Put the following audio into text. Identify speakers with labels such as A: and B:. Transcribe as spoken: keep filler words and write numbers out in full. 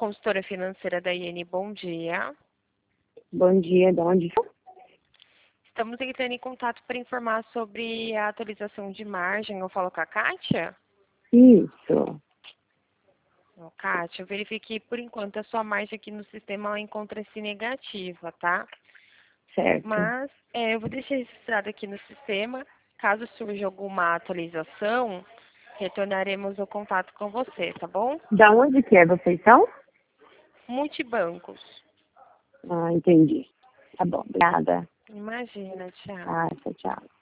A: consultora financeira da I N. Bom dia.
B: Bom dia, de onde?
A: Estamos entrando em contato para informar sobre a atualização de margem. Eu falo com a Kátia?
B: Isso.
A: Ô, Kátia, eu verifiquei por enquanto a sua margem aqui no sistema ela encontra-se negativa, tá?
B: Certo.
A: Mas é, eu vou deixar registrado aqui no sistema. Caso surja alguma atualização, retornaremos o contato com você, tá bom?
B: Da onde que é vocês são?
A: Multibancos.
B: Ah, entendi. Tá bom, obrigada.
A: Imagina, tchau.
B: Ah, tchau, tchau.